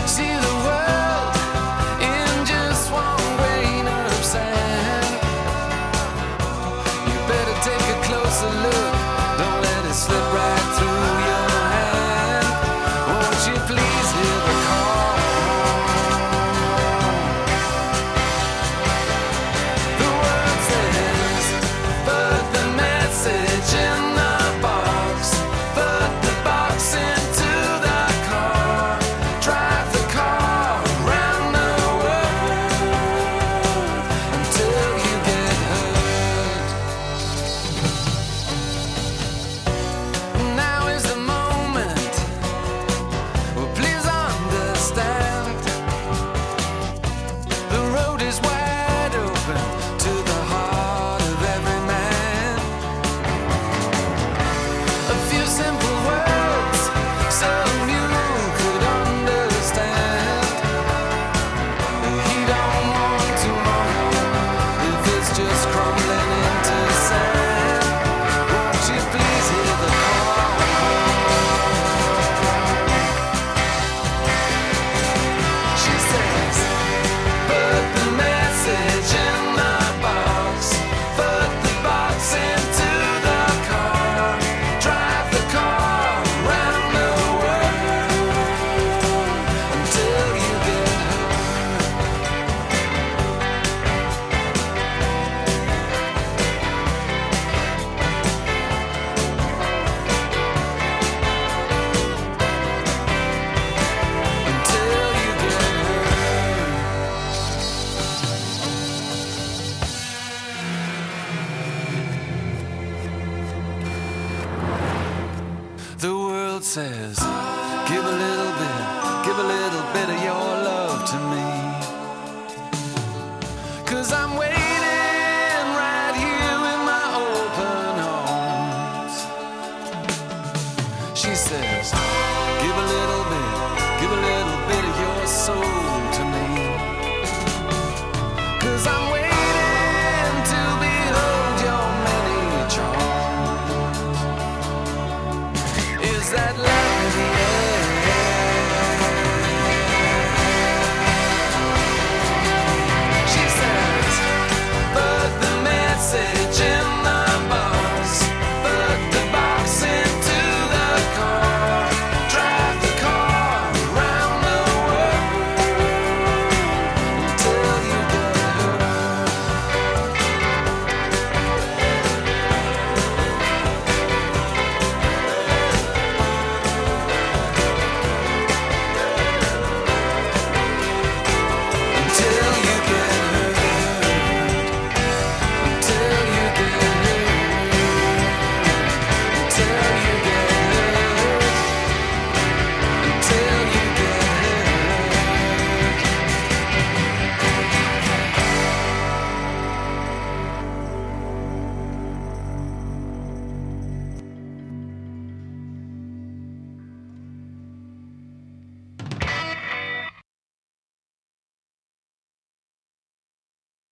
See the world in just one grain of sand. You better take a closer look. Don't let it slip right through your hand. Won't you please hear the call? The word says, put the message in the box. Put the box into the car. Drive the car around the world until you get hurt. Now is the moment. Well, please understand. The road is wide open to the heart of every man. A few simple words so you could understand. He don't want tomorrow if it's just crumbling into sand. Won't you please hear the call? She says, put the message in the box. Put the box into the car. Drive the car around the world until you get hurt. Until you get hurt. The world says, give a little bit, give a little